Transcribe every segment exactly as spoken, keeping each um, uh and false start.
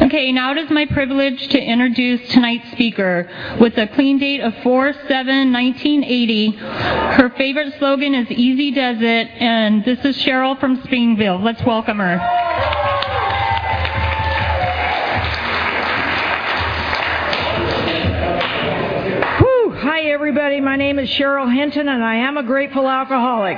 Okay, now it is my privilege to introduce tonight's speaker. With a clean date of four seven nineteen eighty, her favorite slogan is "Easy Does It," and this is Cheryl from Springville. Let's welcome her. Whew. Hi, everybody. My name is Cheryl Hinton, and I am a grateful alcoholic.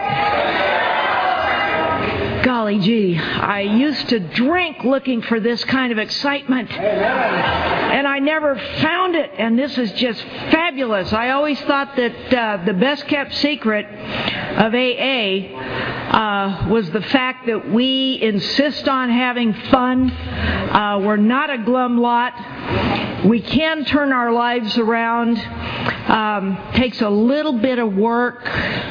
Golly gee, I used to drink looking for this kind of excitement, and I never found it, and this is just fabulous. I always thought that uh, the best kept secret of A A uh, was the fact that we insist on having fun. Uh, we're not a glum lot. We can turn our lives around. Um, takes a little bit of work,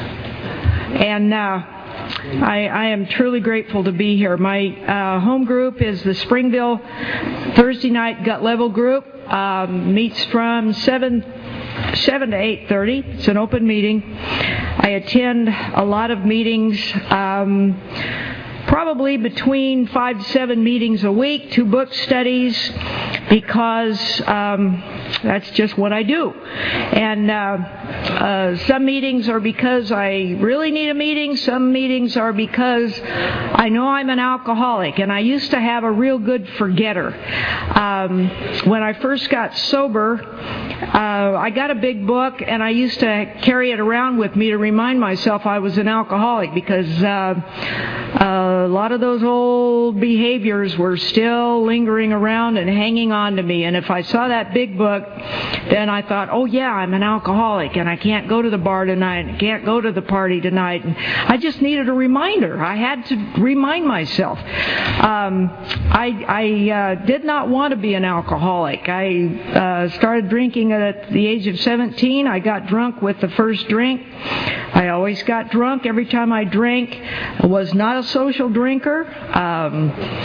and uh, I, I am truly grateful to be here. My uh, home group is the Springville Thursday night gut level group. Um, meets from seven to eight thirty. It's an open meeting. I attend a lot of meetings, um, probably between five to seven meetings a week, two book studies, because um, that's just what I do. And uh, uh, some meetings are because I really need a meeting. Some meetings are because I know I'm an alcoholic, and I used to have a real good forgetter. Um, when I first got sober, uh, I got a big book, and I used to carry it around with me to remind myself I was an alcoholic, because uh, a lot of those old behaviors were still lingering around and hanging on to me. And if I saw that big book, then I thought, oh yeah, I'm an alcoholic, and I can't go to the bar tonight, and I can't go to the party tonight. And I just needed a reminder. I had to remind myself. Um, I, I uh, did not want to be an alcoholic. I uh, started drinking at the age of seventeen. I got drunk with the first drink. I always got drunk every time I drank. I was not a social drinker. Um,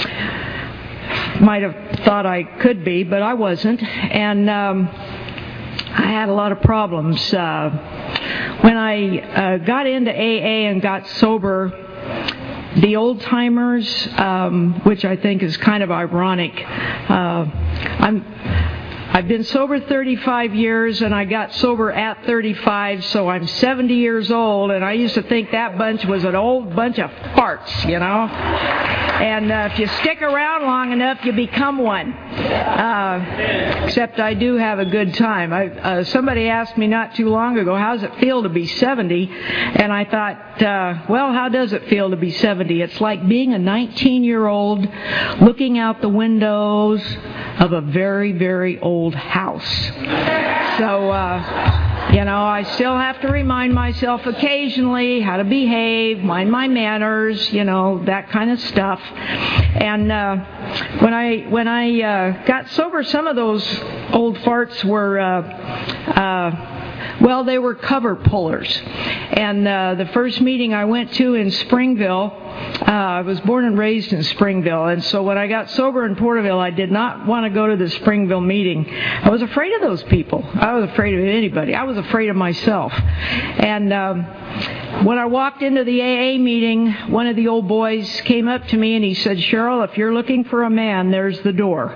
might have thought I could be, but I wasn't. And um, I had a lot of problems. Uh, when I uh, got into A A and got sober, the old-timers, um, which I think is kind of ironic, uh, I'm... I've been sober thirty-five years, and I got sober at thirty-five, so I'm seventy years old, and I used to think that bunch was an old bunch of farts, you know. And uh, if you stick around long enough, you become one. Uh, except I do have a good time. I, uh, somebody asked me not too long ago, how does it feel to be seventy? And I thought, uh, well, how does it feel to be seventy? It's like being a nineteen-year-old looking out the windows of a very, very old house. So, uh, you know, I still have to remind myself occasionally how to behave, mind my manners, you know, that kind of stuff. And uh, when I when I uh, got sober, some of those old farts were, uh, uh, well, they were cover pullers. And uh, the first meeting I went to in Springville, Uh, I was born and raised in Springville, and so when I got sober in Porterville, I did not want to go to the Springville meeting. I was afraid of those people. I was afraid of anybody. I was afraid of myself. And um, when I walked into the A A meeting, one of the old boys came up to me and he said, "Cheryl, if you're looking for a man, there's the door.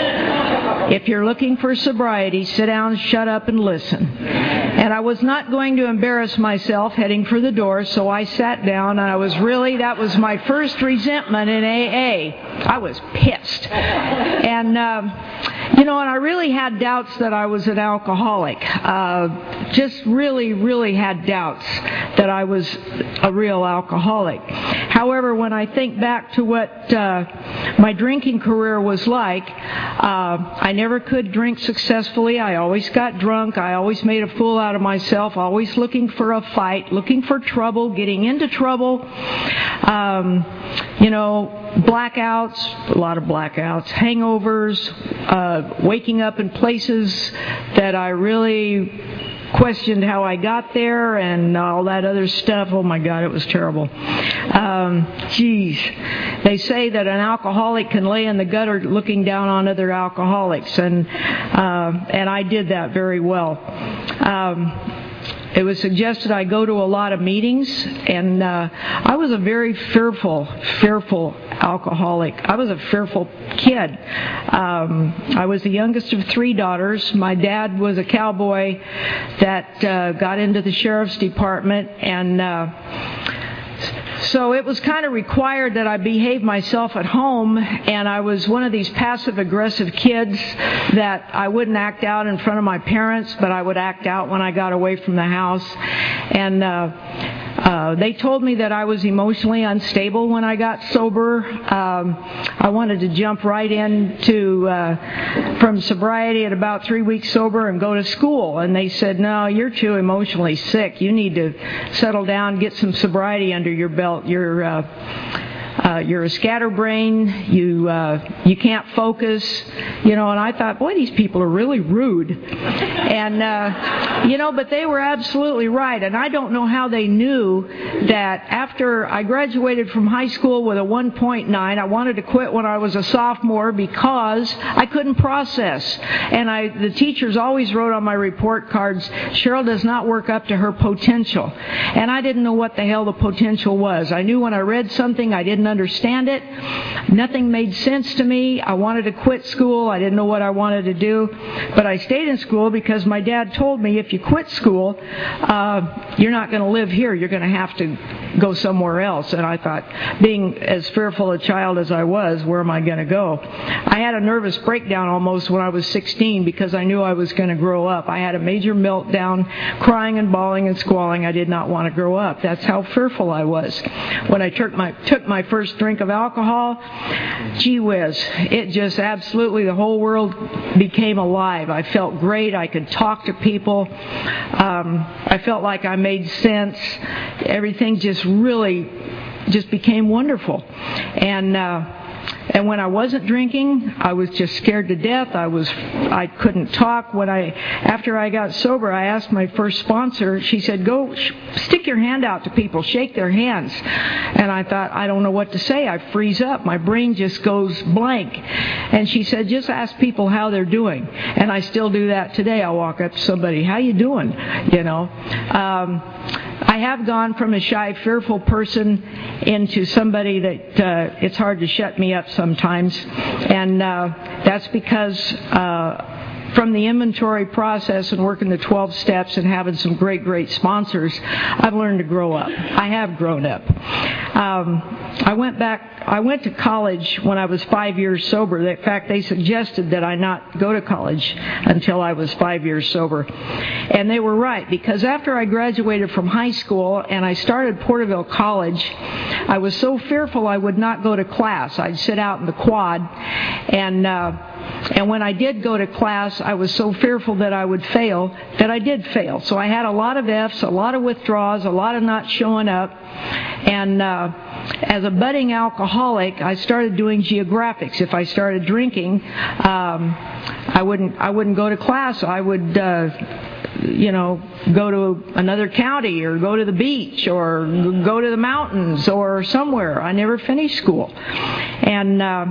If you're looking for sobriety, sit down, shut up, and listen." And I was not going to embarrass myself heading for the door, so I sat down, and I was really, that was my first resentment in A A. I was pissed. And, um, you know, and I really had doubts that I was an alcoholic. Uh, just really, really had doubts that I was a real alcoholic. However, when I think back to what uh, my drinking career was like, uh, I never could drink successfully. I always got drunk. I always made a fool out of myself, always looking for a fight, looking for trouble, getting into trouble. Um, you know, blackouts, a lot of blackouts, hangovers, uh, waking up in places that I really questioned how I got there, and all that other stuff. Oh my God, it was terrible. Um, geez. They say that an alcoholic can lay in the gutter looking down on other alcoholics, and uh, and I did that very well. Um, it was suggested I go to a lot of meetings, and uh, I was a very fearful, fearful alcoholic. I was a fearful kid. Um, I was the youngest of three daughters. My dad was a cowboy that uh, got into the sheriff's department, and uh, so it was kind of required that I behave myself at home, and I was one of these passive-aggressive kids that I wouldn't act out in front of my parents, but I would act out when I got away from the house. And uh, uh, they told me that I was emotionally unstable when I got sober. Um, I wanted to jump right into uh, from sobriety at about three weeks sober and go to school. And they said, no, you're too emotionally sick. You need to settle down, get some sobriety under your belt. You're uh, uh, you're a scatterbrain. You uh, you can't focus. You know, and I thought, boy, these people are really rude. And uh, you know, but they were absolutely right. And I don't know how they knew that after I graduated from high school with a one point nine, I wanted to quit when I was a sophomore because I couldn't process. And I, the teachers always wrote on my report cards, Cheryl does not work up to her potential. And I didn't know what the hell the potential was. I knew when I read something, I didn't understand it. Nothing made sense to me. I wanted to quit school. I didn't know what I wanted to do. But I stayed in school because my dad told me if you quit school, uh, you're not going to live here. You're going to have to go somewhere else. And I thought, being as fearful a child as I was, where am I going to go? I had a nervous breakdown almost when I was sixteen because I knew I was going to grow up. I had a major meltdown, crying and bawling and squalling. I did not want to grow up. That's how fearful I was. When I took my, took my first drink of alcohol, gee whiz, it just absolutely, the whole world became alive. I felt great. I could talk to people. Um, I felt like I made sense. Everything just really just became wonderful. And uh, and when I wasn't drinking, I was just scared to death. I was I couldn't talk. When I after I got sober, I asked my first sponsor. She said, "Go sh- stick your hand out to people, shake their hands." And I thought, I don't know what to say. I freeze up. My brain just goes blank. And she said, "Just ask people how they're doing." And I still do that today. I'll walk up to somebody, "How you doing?" You know. Um, I have gone from a shy, fearful person into somebody that uh, it's hard to shut me up sometimes. And uh, that's because uh, from the inventory process and working the twelve steps and having some great, great sponsors, I've learned to grow up. I have grown up. Um, I went back, I went to college when I was five years sober. In fact, they suggested that I not go to college until I was five years sober. And they were right, because after I graduated from high school and I started Porterville College, I was so fearful I would not go to class. I'd sit out in the quad, and uh, and when I did go to class, I was so fearful that I would fail that I did fail. So I had a lot of F's, a lot of withdrawals, a lot of not showing up. And uh, as a budding alcoholic, I started doing geographics. If I started drinking, um, I wouldn't I wouldn't go to class. I would uh, you know, go to another county or go to the beach or go to the mountains or somewhere. I never finished school. And uh,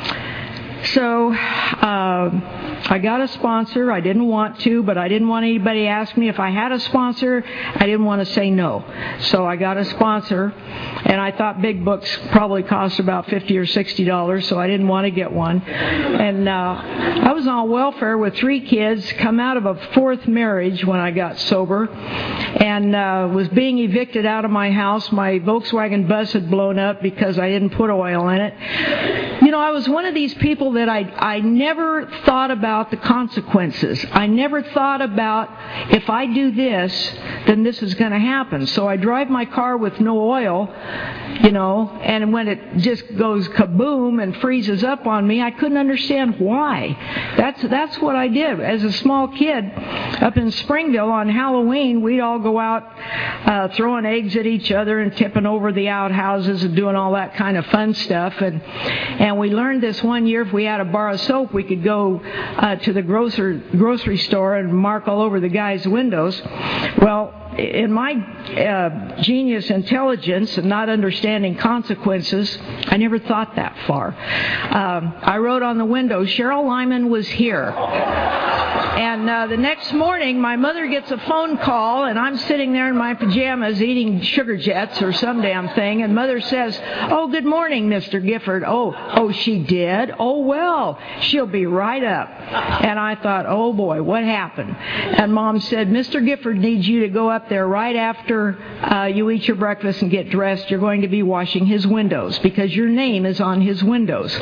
so uh, I got a sponsor. I didn't want to, but I didn't want anybody to ask me if I had a sponsor. I didn't want to say no. So I got a sponsor, and I thought big books probably cost about fifty or sixty dollars, so I didn't want to get one. And uh, I was on welfare with three kids, come out of a fourth marriage when I got sober, and uh, was being evicted out of my house. My Volkswagen bus had blown up because I didn't put oil in it. You know, I was one of these people that I I never thought about the consequences. I never thought about, if I do this, then this is going to happen. So I drive my car with no oil, you know, and when it just goes kaboom and freezes up on me, I couldn't understand why. That's that's what I did. As a small kid up in Springville on Halloween, we'd all go out uh, throwing eggs at each other and tipping over the outhouses and doing all that kind of fun stuff. And and we learned this one year, if we had a bar of soap, we could go uh, to the grocer, grocery store and mark all over the guys' windows. Well, in my uh, genius intelligence and not understanding consequences, I never thought that far. Um, I wrote on the window, Cheryl Lyman was here. And uh, the next morning, my mother gets a phone call, and I'm sitting there in my pajamas eating Sugar Jets or some damn thing, and Mother says, "Oh, good morning, Mister Gifford." Oh, oh, she did? Oh, well, she'll be right up. And I thought, oh, boy, what happened? And Mom said, "Mister Gifford needs you to go up there right after uh, you eat your breakfast and get dressed. You're going to be washing his windows because your name is on his windows."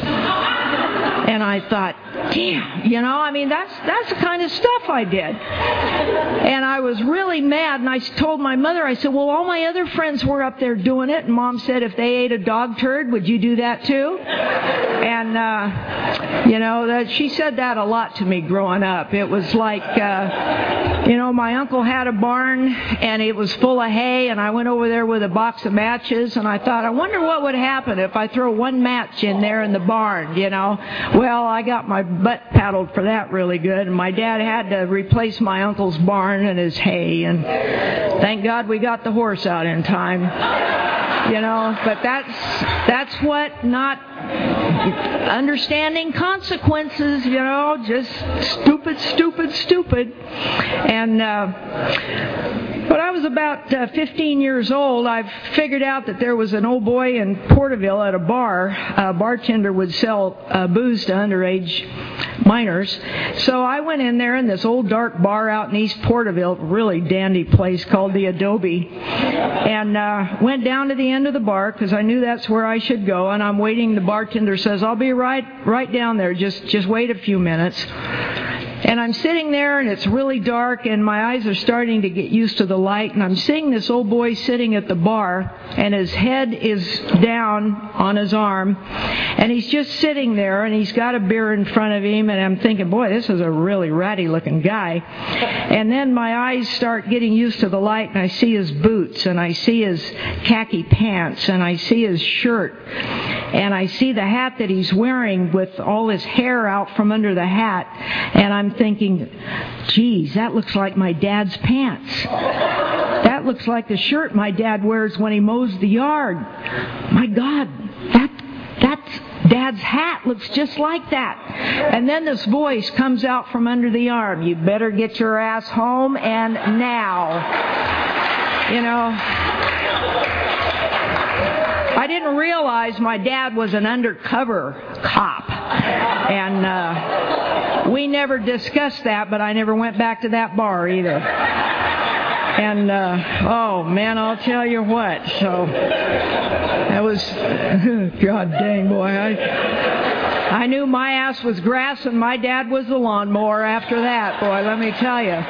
And I thought, damn, you know, I mean, that's that's the kind of stuff I did. And I was really mad, and I told my mother, I said, "Well, all my other friends were up there doing it." And Mom said, "If they ate a dog turd, would you do that too?" And, uh, you know, that she said that a lot to me growing up. It was like, uh, you know, my uncle had a barn, and it was full of hay, and I went over there with a box of matches, and I thought, I wonder what would happen if I throw one match in there in the barn, you know. Well, I got my butt paddled for that really good, and my dad had to replace my uncle's barn and his hay, and thank God we got the horse out in time, you know. But that's that's what not understanding consequences, you know, just stupid, stupid, stupid. And uh, when I was about uh, fifteen years old, I figured out that there was an old boy in Porterville at a bar. A bartender would sell uh, booze to underage minors. So I went in there in this old dark bar out in East Porterville, really dandy place called the Adobe, and uh, went down to the end of the bar because I knew that's where I should go. And I'm waiting. The bartender says, "I'll be right right down there. Just just wait a few minutes." And I'm sitting there, and it's really dark, and my eyes are starting to get used to the light, and I'm seeing this old boy sitting at the bar, and his head is down on his arm, and he's just sitting there, and he's got a beer in front of him, and I'm thinking, boy, this is a really ratty-looking guy. And then my eyes start getting used to the light, and I see his boots, and I see his khaki pants, and I see his shirt, and I see the hat that he's wearing with all his hair out from under the hat, and I'm thinking, geez, that looks like my dad's pants. That looks like the shirt my dad wears when he mows the yard. My God, that that's Dad's hat looks just like that. And then this voice comes out from under the arm. "You better get your ass home, and now." You know, I didn't realize my dad was an undercover cop. And uh, we never discussed that, but I never went back to that bar either. And, uh, oh, man, I'll tell you what. So, that was, God dang, boy. I, I knew my ass was grass and my dad was the lawnmower after that, boy, let me tell you.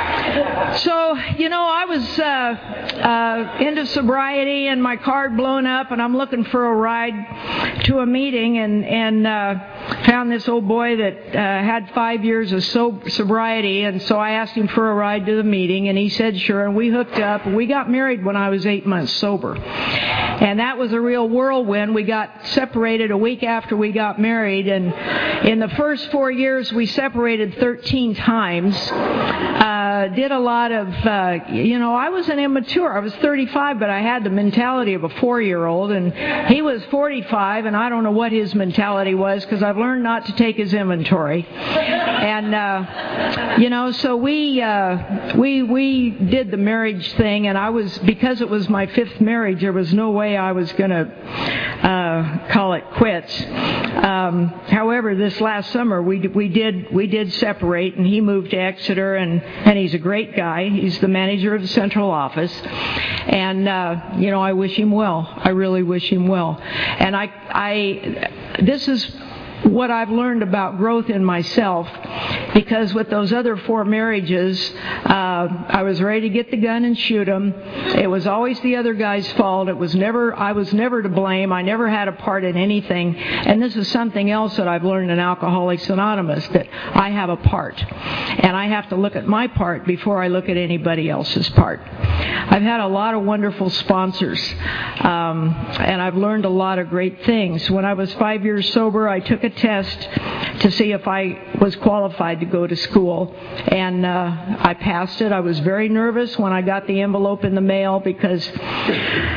So, you know, I was uh, uh, into sobriety and my card blown up, and I'm looking for a ride to a meeting, and, and uh, found this old boy that uh, had five years of so- sobriety, and so I asked him for a ride to the meeting, and he said sure, and we hooked up. We got married when I was eight months sober. And that was a real whirlwind. We got separated a week after we got married, and in the first four years we separated thirteen times. Uh, did a lot of, uh, you know, I was an immature. I was thirty-five, but I had the mentality of a four-year-old, and he was forty-five, and I don't know what his mentality was because I've learned not to take his inventory. And, uh, you know, so we, uh, we, we did the marriage thing, and I was, because it was my fifth marriage, there was no way I was going to uh, call it quits. Um, however, this last summer we we did we did separate, and he moved to Exeter, and, and he's a great guy. He's the manager of the central office, and uh, you know, I wish him well. I really wish him well. And I I this is what I've learned about growth in myself, because with those other four marriages, uh, I was ready to get the gun and shoot him. It was always the other guy's fault. It was never, I was never to blame. I never had a part in anything. And this is something else that I've learned in Alcoholics Anonymous, that I have a part. And I have to look at my part before I look at anybody else's part. I've had a lot of wonderful sponsors, um, and I've learned a lot of great things. When I was five years sober, I took a test to see if I was qualified to go to school, and uh, I passed it. I was very nervous when I got the envelope in the mail because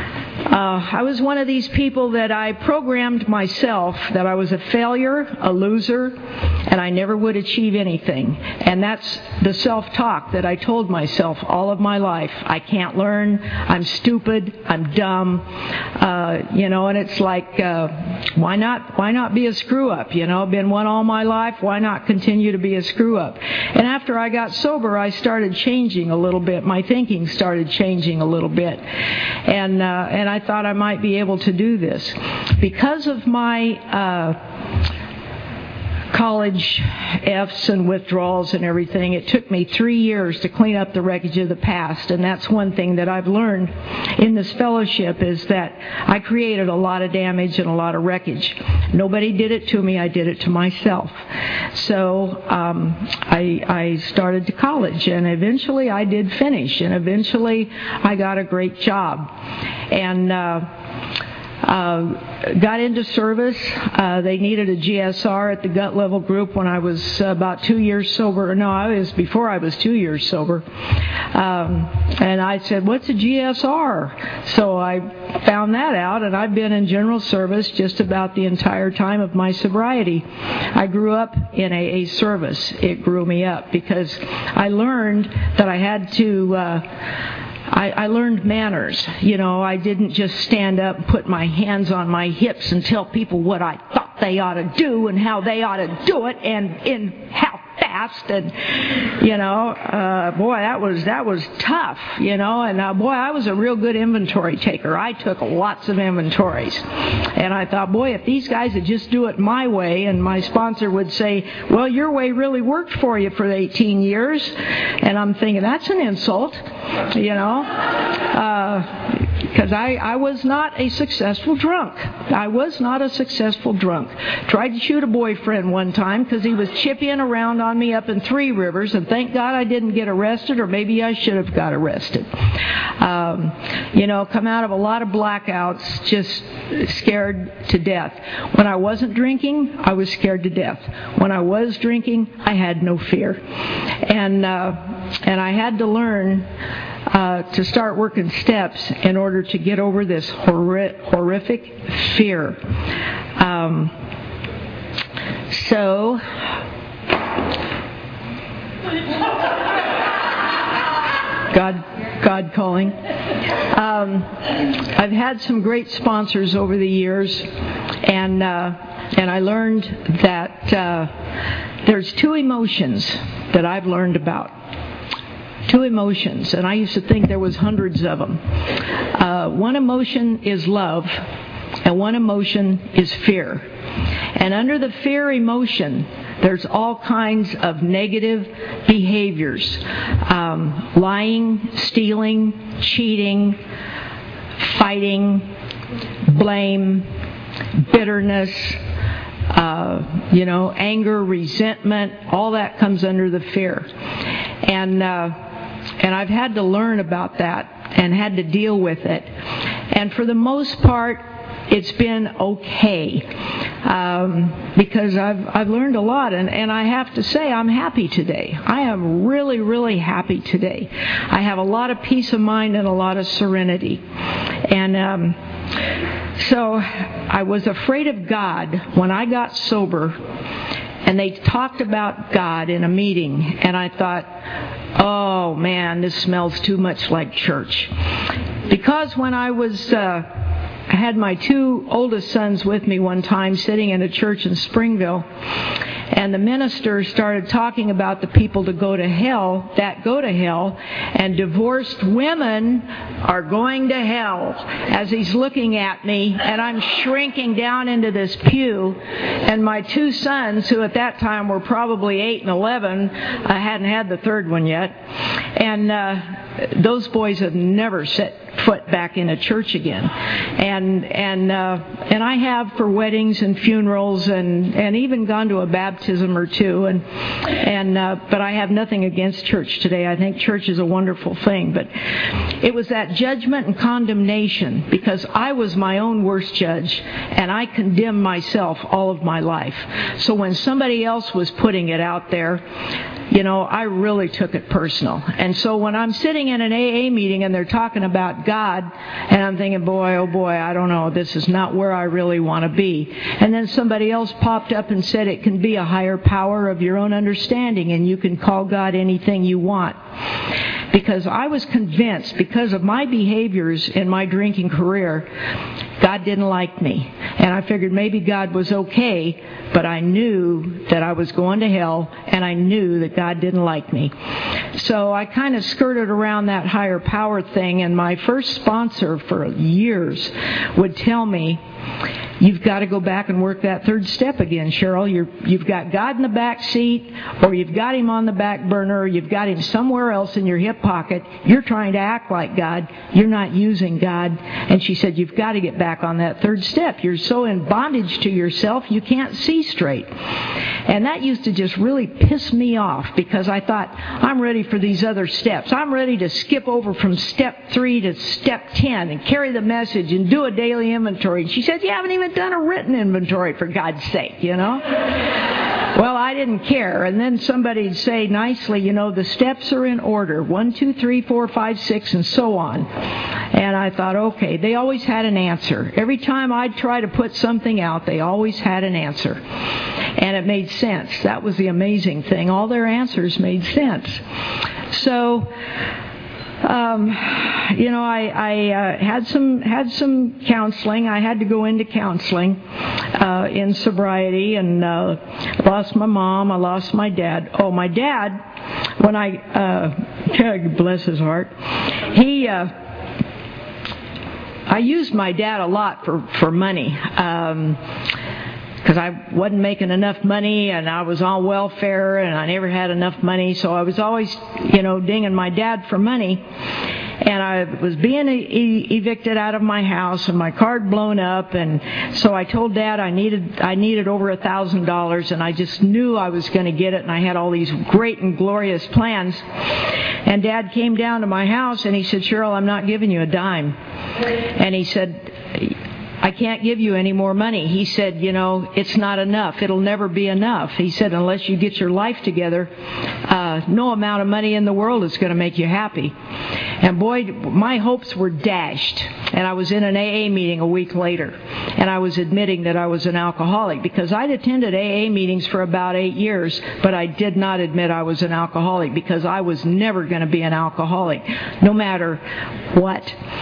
Uh, I was one of these people that I programmed myself that I was a failure, a loser, and I never would achieve anything. And that's the self-talk that I told myself all of my life. I can't learn. I'm stupid. I'm dumb. Uh, you know, and it's like, uh, why not? Why not be a screw-up? You know, been one all my life. Why not continue to be a screw-up? And after I got sober, I started changing a little bit. My thinking started changing a little bit, and uh, and I thought I might be able to do this because of my uh, college F's and withdrawals and everything. It took me three years to clean up the wreckage of the past, and that's one thing that I've learned in this fellowship is that I created a lot of damage and a lot of wreckage. Nobody did it to me. I did it to myself. So um, I, I started to college, and eventually I did finish, and eventually I got a great job. And uh, Uh, got into service. Uh, they needed a G S R at the gut level group when I was uh, about two years sober. No, I was before I was two years sober. Um, and I said, "What's a G S R?" So I found that out, and I've been in general service just about the entire time of my sobriety. I grew up in A A service. It grew me up because I learned that I had to. Uh, I, I learned manners. You know, I didn't just stand up and put my hands on my hips and tell people what I thought they ought to do and how they ought to do it and in how fast. And, you know, uh, boy, that was that was tough, you know. And, uh, boy, I was a real good inventory taker. I took lots of inventories. And I thought, boy, if these guys would just do it my way, and my sponsor would say, well, your way really worked for you for eighteen years. And I'm thinking, that's an insult, you know. Because uh, I, I was not a successful drunk. I was not a successful drunk. Tried to shoot a boyfriend one time because he was chipping around on me up in Three Rivers, and thank God I didn't get arrested, or maybe I should have got arrested. Um, you know, come out of a lot of blackouts just scared to death. When I wasn't drinking, I was scared to death. When I was drinking, I had no fear. And, uh, and I had to learn Uh, to start working steps in order to get over this horri- horrific fear. Um, so, God, God calling. Um, I've had some great sponsors over the years, and uh, and I learned that uh, there's two emotions that I've learned about. Two emotions, and I used to think there was hundreds of them. Uh, one emotion is love, and one emotion is fear. And under the fear emotion, there's all kinds of negative behaviors. Um, lying, stealing, cheating, fighting, blame, bitterness, uh, you know, anger, resentment, all that comes under the fear. And uh, And I've had to learn about that and had to deal with it. And for the most part, it's been okay. Um, because I've I've learned a lot. And, and I have to say, I'm happy today. I am really, really happy today. I have a lot of peace of mind and a lot of serenity. And um, so I was afraid of God when I got sober. And they talked about God in a meeting. And I thought, oh, man, this smells too much like church. Because when I was, uh, I had my two oldest sons with me one time sitting in a church in Springville, and the minister started talking about the people to go to hell, that go to hell, and divorced women are going to hell, as he's looking at me, and I'm shrinking down into this pew, and my two sons, who at that time were probably eight and eleven, I hadn't had the third one yet, and uh, those boys have never set foot back in a church again. And and uh, and I have for weddings and funerals and, and even gone to a baptism baptism or two, and and uh, but I have nothing against church today. I think church is a wonderful thing, but it was that judgment and condemnation, because I was my own worst judge, and I condemned myself all of my life. So when somebody else was putting it out there, you know, I really took it personal. And so when I'm sitting in an A A meeting and they're talking about God, and I'm thinking, boy, oh boy, I don't know, this is not where I really want to be. And then somebody else popped up and said it can be a higher power of your own understanding, and you can call God anything you want. Because I was convinced, because of my behaviors in my drinking career, God didn't like me. And I figured maybe God was okay, but I knew that I was going to hell, and I knew that God didn't like me. So I kind of skirted around that higher power thing, and my first sponsor for years would tell me, you've got to go back and work that third step again, Cheryl. You're, you've got God in the back seat, or you've got Him on the back burner, or you've got Him somewhere else in your hip pocket. You're trying to act like God. You're not using God. And she said, you've got to get back on that third step. You're so in bondage to yourself, you can't see straight. And that used to just really piss me off, because I thought, I'm ready for these other steps. I'm ready to skip over from step three to step ten and carry the message and do a daily inventory. And she said, you haven't even done a written inventory, for God's sake, you know. Well, I didn't care. And then somebody'd say nicely, you know, the steps are in order. One, two, three, four, five, six, and so on. And I thought, okay, they always had an answer. Every time I'd try to put something out, they always had an answer. And it made sense. That was the amazing thing. All their answers made sense. So... Um, you know, I, I uh, had some had some counseling. I had to go into counseling uh, in sobriety, and uh, lost my mom. I lost my dad. Oh, my dad, when I uh, bless his heart, he. Uh, I used my dad a lot for for money. Um, Because I wasn't making enough money, and I was on welfare, and I never had enough money, so I was always, you know, dinging my dad for money. And I was being e- evicted out of my house, and my card blown up, and so I told Dad I needed I needed over a thousand dollars, and I just knew I was going to get it, and I had all these great and glorious plans. And Dad came down to my house, and he said, Cheryl, I'm not giving you a dime. And he said, I can't give you any more money. He said, you know, it's not enough. It'll never be enough. He said, unless you get your life together, uh, no amount of money in the world is going to make you happy. And boy, my hopes were dashed. And I was in an A A meeting a week later, and I was admitting that I was an alcoholic, because I'd attended A A meetings for about eight years, but I did not admit I was an alcoholic, because I was never going to be an alcoholic, no matter what.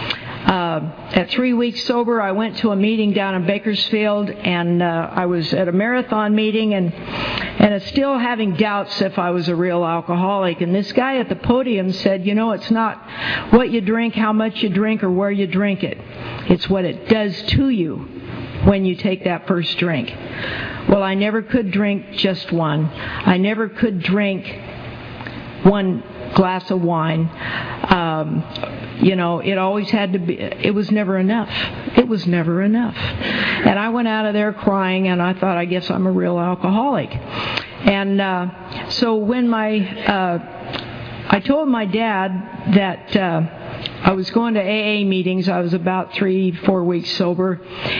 Uh, at three weeks sober, I went to a meeting down in Bakersfield, and uh, I was at a marathon meeting, and and still having doubts if I was a real alcoholic. And this guy at the podium said, you know, it's not what you drink, how much you drink, or where you drink it. It's what it does to you when you take that first drink. Well, I never could drink just one. I never could drink one glass of wine. Um, you know, it always had to be, it was never enough. It was never enough. And I went out of there crying, and I thought, I guess I'm a real alcoholic. And uh, so when my, uh, I told my dad that uh, I was going to A A meetings. I was about three, four weeks sober.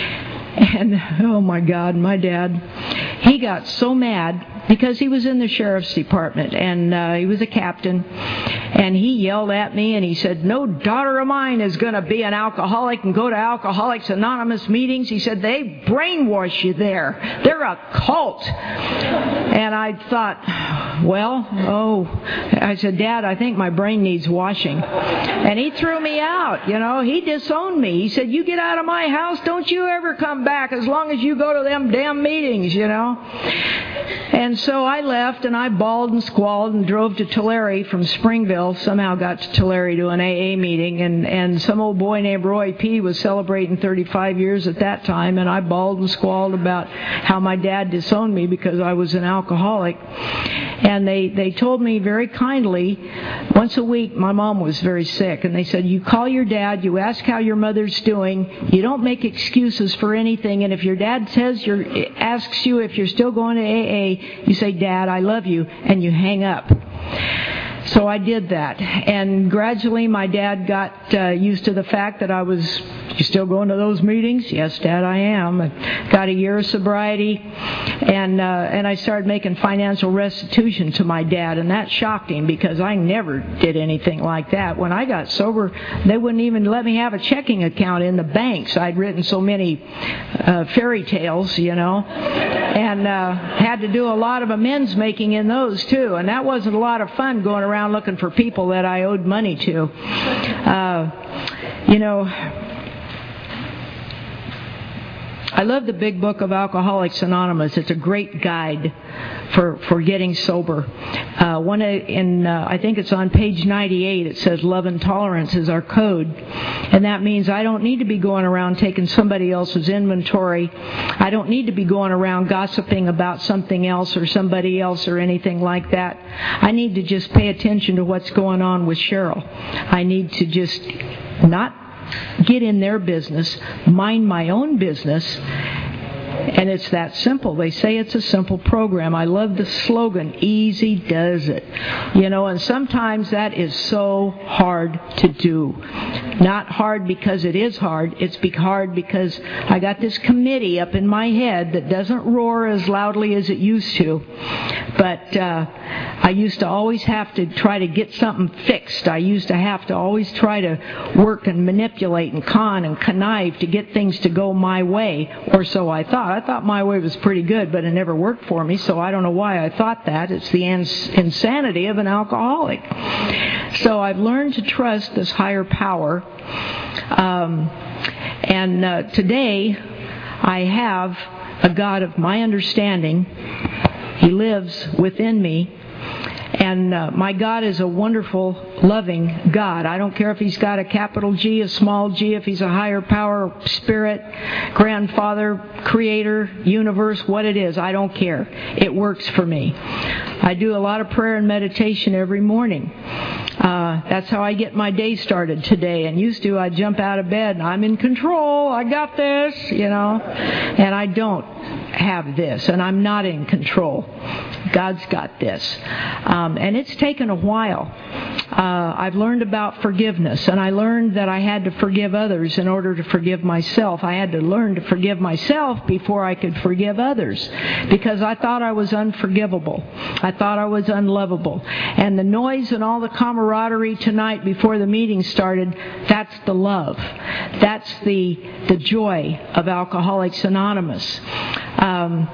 And, oh my God, my dad, he got so mad, because he was in the sheriff's department, and uh, he was a captain, and he yelled at me, and he said, no daughter of mine is going to be an alcoholic and go to Alcoholics Anonymous meetings. He said, they brainwash you there. They're a cult. And I thought, well, oh, I said, Dad, I think my brain needs washing. And he threw me out, you know, he disowned me. He said, you get out of my house, don't you ever come back as long as you go to them damn meetings, you know. And so I left, and I bawled and squalled and drove to Tulare from Springville. Somehow got to Tulare to an A A meeting, and, and some old boy named Roy P. was celebrating thirty-five years at that time, and I bawled and squalled about how my dad disowned me because I was an alcoholic. And they, they told me very kindly, once a week my mom was very sick, and they said, you call your dad, you ask how your mother's doing, you don't make excuses for anything, and if your dad says you're, asks you if you're still going to A A, you say, Dad, I love you, and you hang up. So I did that, and gradually my dad got uh, used to the fact that I was, you still going to those meetings? Yes, Dad, I am. I got a year of sobriety, and uh, and I started making financial restitution to my dad, and that shocked him because I never did anything like that. When I got sober, they wouldn't even let me have a checking account in the banks. I'd written so many uh, fairy tales, you know, and uh, had to do a lot of amends making in those too, and that wasn't a lot of fun going around looking for people that I owed money to. Uh, you know, I love the big book of Alcoholics Anonymous. It's a great guide for, for getting sober. Uh, one in uh, I think it's on page ninety-eight. It says love and tolerance is our code, and that means I don't need to be going around taking somebody else's inventory. I don't need to be going around gossiping about something else or somebody else or anything like that. I need to just pay attention to what's going on with Cheryl. I need to just not get in their business, mind my own business. And it's that simple. They say it's a simple program. I love the slogan, easy does it. You know, and sometimes that is so hard to do. Not hard because it is hard. It's hard because I got this committee up in my head that doesn't roar as loudly as it used to. But uh, I used to always have to try to get something fixed. I used to have to always try to work and manipulate and con and connive to get things to go my way, or so I thought. I thought my way was pretty good, but it never worked for me, so I don't know why I thought that. It's the ins- insanity of an alcoholic. So I've learned to trust this higher power. Um, and uh, today I have a God of my understanding. He lives within me. And uh, my God is a wonderful, loving God. I don't care if He's got a capital G, a small g, if He's a higher power, spirit, grandfather, creator, universe, what it is. I don't care. It works for me. I do a lot of prayer and meditation every morning. Uh, that's how I get my day started today. And used to, I'd jump out of bed and I'm in control. I got this, you know. And I don't have this, and I'm not in control. God's got this. Um, and it's taken a while. Uh, I've learned about forgiveness, and I learned that I had to forgive others in order to forgive myself. I had to learn to forgive myself before I could forgive others, because I thought I was unforgivable. I thought I was unlovable. And the noise and all the camaraderie tonight before the meeting started, that's the love. That's the, the joy of Alcoholics Anonymous. Um,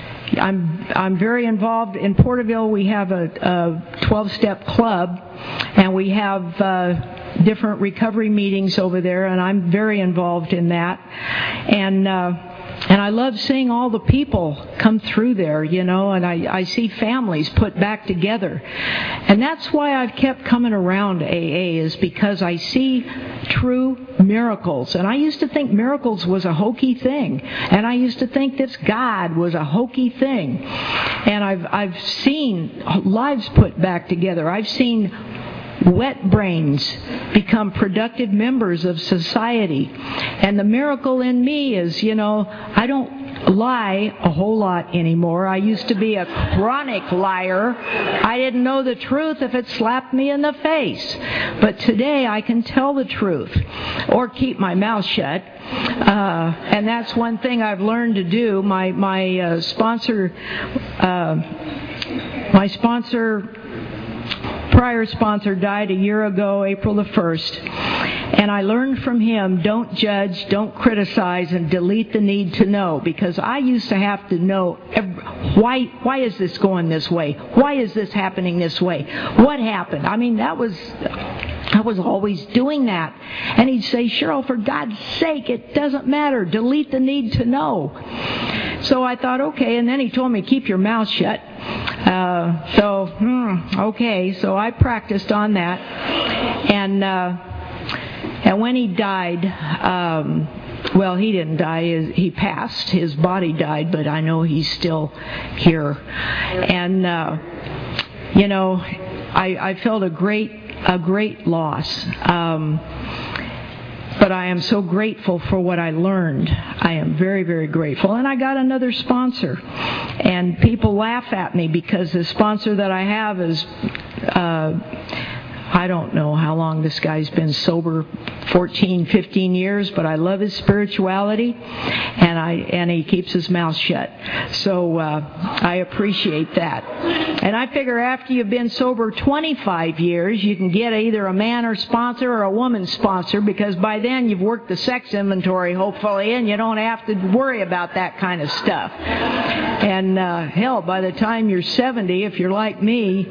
I'm I'm very involved in Porterville. We have a, a twelve-step club, and we have uh, different recovery meetings over there, and I'm very involved in that. And uh, and I love seeing all the people come through there, you know, and I, I see families put back together. And that's why I've kept coming around A A, is because I see true miracles. And I used to think miracles was a hokey thing. And I used to think this God was a hokey thing. And I've I've seen lives put back together. I've seen wet brains become productive members of society. And the miracle in me is, you know, I don't lie a whole lot anymore. I used to be a chronic liar. I didn't know the truth if it slapped me in the face. But today I can tell the truth or keep my mouth shut. Uh, and that's one thing I've learned to do. My my uh, sponsor, uh, my sponsor, prior sponsor died a year ago, April the first. And I learned from him, don't judge, don't criticize, and delete the need to know. Because I used to have to know, every, why why is this going this way? Why is this happening this way? What happened? I mean, that was... I was always doing that. And he'd say, Cheryl, for God's sake, it doesn't matter. Delete the need to know. So I thought, okay. And then he told me, keep your mouth shut. Uh, so, hmm, okay. So I practiced on that. And uh, and when he died, um, well, he didn't die. He passed. His body died, but I know he's still here. And... Uh, you know, I, I felt a great, a great loss. Um, But I am so grateful for what I learned. I am very, very grateful. And I got another sponsor. And people laugh at me because the sponsor that I have is, uh, I don't know how long this guy's been sober, fourteen, fifteen years, but I love his spirituality, and I and he keeps his mouth shut. So uh, I appreciate that. And I figure after you've been sober twenty-five years, you can get either a man or sponsor or a woman sponsor, because by then you've worked the sex inventory, hopefully, and you don't have to worry about that kind of stuff. And uh, hell, by the time you're seventy, if you're like me,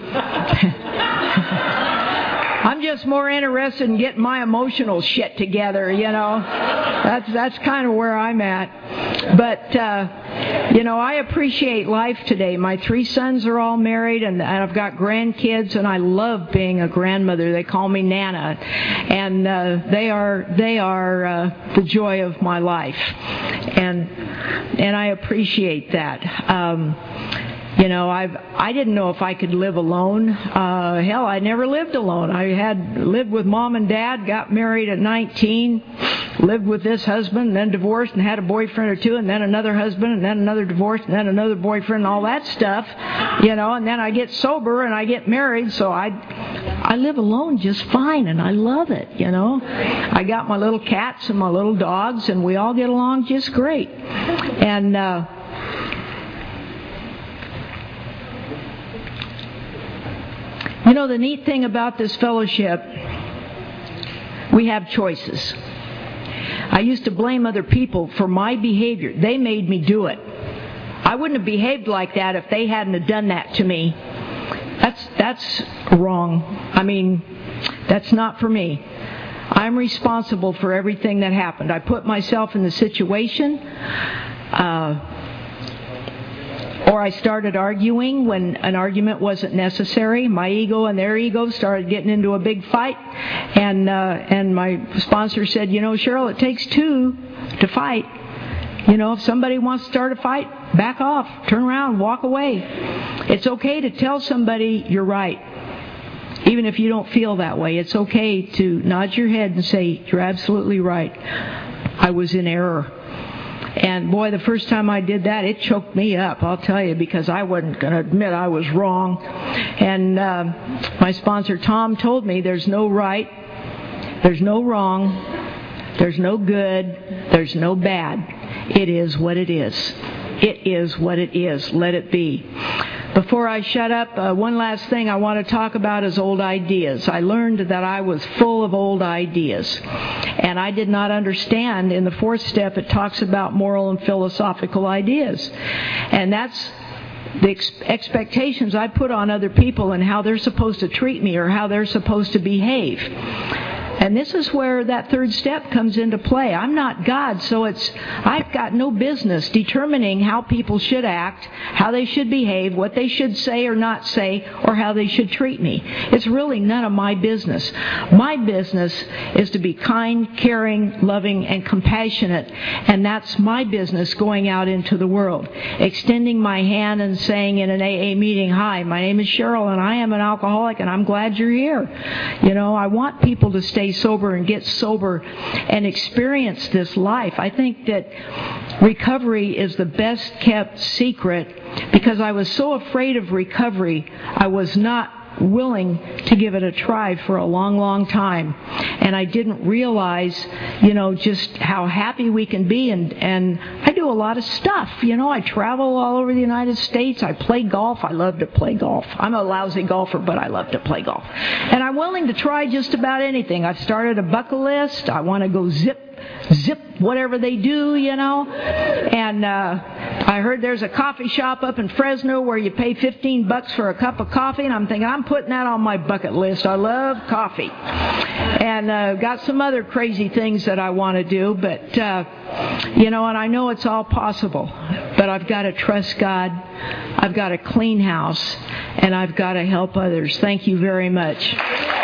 I'm just more interested in getting my emotional shit together, you know. That's that's kind of where I'm at. But, uh, you know, I appreciate life today. My three sons are all married, and, and I've got grandkids, and I love being a grandmother. They call me Nana. And uh, they are they are uh, the joy of my life. And, and I appreciate that. Um You know, I've I didn't know if I could live alone. Uh, hell, I never lived alone. I had lived with mom and dad, got married at nineteen, lived with this husband, and then divorced and had a boyfriend or two, and then another husband, and then another divorce, and then another boyfriend, and all that stuff. You know, and then I get sober and I get married, so I I live alone just fine, and I love it. You know, I got my little cats and my little dogs, and we all get along just great. And uh, you know, the neat thing about this fellowship, we have choices. I used to blame other people for my behavior. They made me do it. I wouldn't have behaved like that if they hadn't have done that to me. That's that's wrong. I mean, that's not for me. I'm responsible for everything that happened. I put myself in the situation. Uh, Or I started arguing when an argument wasn't necessary. My ego and their ego started getting into a big fight. And uh, and my sponsor said, you know, Cheryl, it takes two to fight. You know, if somebody wants to start a fight, back off, turn around, walk away. It's okay to tell somebody you're right, even if you don't feel that way. It's okay to nod your head and say, you're absolutely right. I was in error. And boy, the first time I did that, it choked me up, I'll tell you, because I wasn't going to admit I was wrong. And uh, my sponsor, Tom, told me there's no right, there's no wrong, there's no good, there's no bad. It is what it is. It is what it is. Let it be. Before I shut up, uh, one last thing I want to talk about is old ideas. I learned that I was full of old ideas. And I did not understand, in the fourth step, it talks about moral and philosophical ideas. And that's the ex- expectations I put on other people and how they're supposed to treat me or how they're supposed to behave. And this is where that third step comes into play. I'm not God, so it's I've got no business determining how people should act, how they should behave, what they should say or not say, or how they should treat me. It's really none of my business. My business is to be kind, caring, loving, and compassionate. And that's my business going out into the world. Extending my hand and saying in an A A meeting, hi, my name is Cheryl and I am an alcoholic and I'm glad you're here. You know, I want people to stay sober and get sober and experience this life. I think that recovery is the best kept secret because I was so afraid of recovery, I was not willing to give it a try for a long, long time. And I didn't realize, you know, just how happy we can be. And, and I do a lot of stuff. You know, I travel all over the United States. I play golf. I love to play golf. I'm a lousy golfer, but I love to play golf. And I'm willing to try just about anything. I've started a bucket list. I want to go zip zip whatever they do, you know. And uh, I heard there's a coffee shop up in Fresno where you pay fifteen bucks for a cup of coffee, and I'm thinking, I'm putting that on my bucket list. I love coffee. And uh, got some other crazy things that I want to do, but, uh, you know, and I know it's all possible. But I've got to trust God. I've got to clean house, and I've got to help others. Thank you very much.